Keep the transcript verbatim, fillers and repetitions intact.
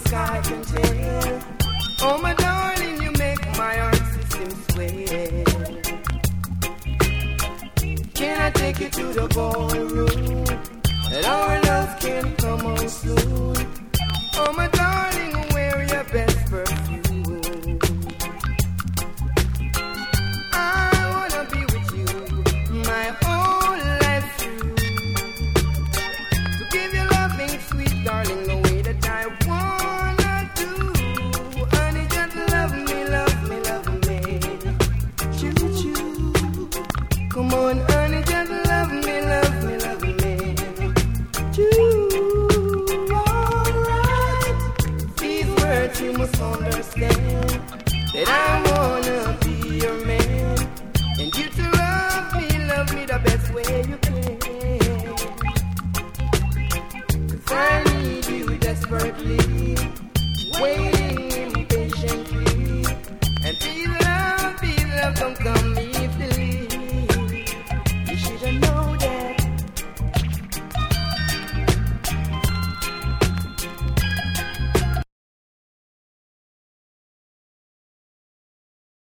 I can tell. Oh, my darling, you make my heart system sway. Can I take you to the ballroom? That our love can come on soon. Oh, my darling, wear your best perfume. I wanna be with you my whole life through. To give you loving, sweet darling, the way that I wanna do. Honey, just love me, love me, love me. Choo choo. Come on, honey, just love me, love me, love me. Choo. Alright. These words you must understand. That I wanna be your man. And you to love me, love me the best way you can. Cause I need you desperately. Wait.